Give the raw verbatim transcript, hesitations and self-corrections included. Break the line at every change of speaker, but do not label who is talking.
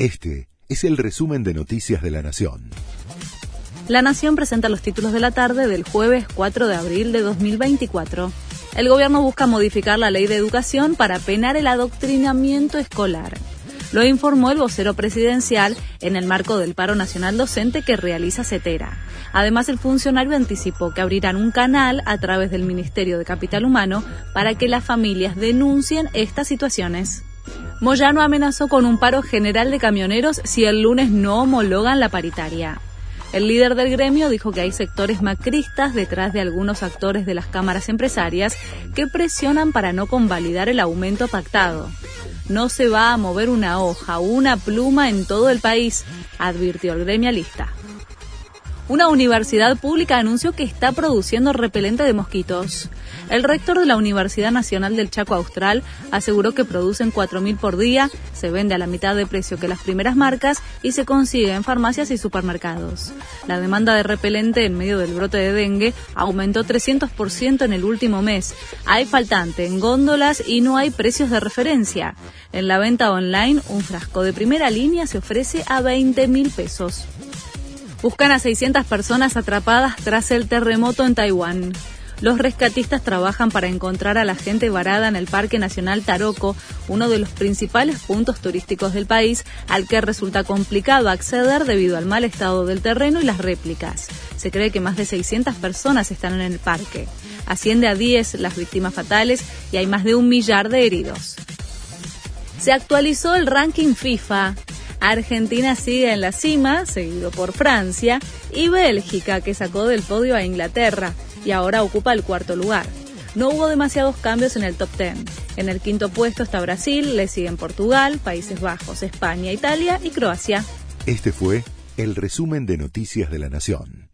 Este es el resumen de Noticias de la Nación.
La Nación presenta los títulos de la tarde del jueves cuatro de abril de dos mil veinticuatro. El gobierno busca modificar la ley de educación para penar el adoctrinamiento escolar. Lo informó el vocero presidencial en el marco del paro nacional docente que realiza CETERA. Además, el funcionario anticipó que abrirán un canal a través del Ministerio de Capital Humano para que las familias denuncien estas situaciones. Moyano amenazó con un paro general de camioneros si el lunes no homologan la paritaria. El líder del gremio dijo que hay sectores macristas detrás de algunos actores de las cámaras empresarias que presionan para no convalidar el aumento pactado. No se va a mover una hoja o una pluma en todo el país, advirtió el gremialista. Una universidad pública anunció que está produciendo repelente de mosquitos. El rector de la Universidad Nacional del Chaco Austral aseguró que producen cuatro mil por día, se vende a la mitad de precio que las primeras marcas y se consigue en farmacias y supermercados. La demanda de repelente en medio del brote de dengue aumentó trescientos por ciento en el último mes. Hay faltante en góndolas y no hay precios de referencia. En la venta online, un frasco de primera línea se ofrece a veinte mil pesos. Buscan a seiscientas personas atrapadas tras el terremoto en Taiwán. Los rescatistas trabajan para encontrar a la gente varada en el Parque Nacional Taroko, uno de los principales puntos turísticos del país, al que resulta complicado acceder debido al mal estado del terreno y las réplicas. Se cree que más de seiscientas personas están en el parque. Asciende a diez las víctimas fatales y hay más de un millar de heridos. Se actualizó el ranking FIFA. Argentina sigue en la cima, seguido por Francia, y Bélgica, que sacó del podio a Inglaterra y ahora ocupa el cuarto lugar. No hubo demasiados cambios en el top diez. En el quinto puesto está Brasil, le siguen Portugal, Países Bajos, España, Italia y Croacia.
Este fue el resumen de Noticias de la Nación.